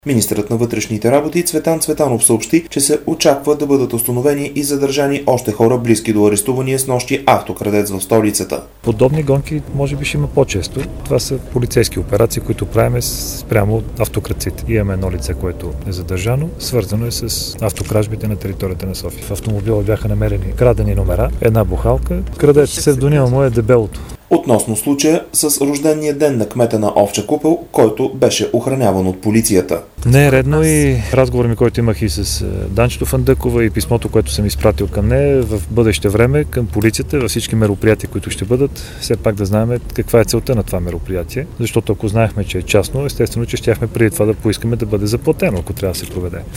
Министърът на вътрешните работи Цветан Цветанов съобщи, че се очаква да бъдат установени и задържани още хора близки до арестувания снощи автокрадец в столицата. Подобни гонки може би ще има по-често. Това са полицейски операции, които правим спрямо автокрадците. Имаме едно лице, което е задържано, свързано е с автокражбите на територията на София. В автомобила бяха намерени крадени номера, една бухалка. Крадец псевдонима му е Дебелото. Относно случая с рождения ден на кмета на Овча купел, който беше охраняван от полицията. Не е редно и разговор ми, който имах и с Данчето Фандъкова и писмото, което съм изпратил към нея в бъдеще време към полицията, във всички мероприятия, които ще бъдат, все пак да знаем каква е целта на това мероприятие. Защото ако знаехме, че е частно, естествено, че щяхме преди това да поискаме да бъде заплатено, ако трябва да се проведе.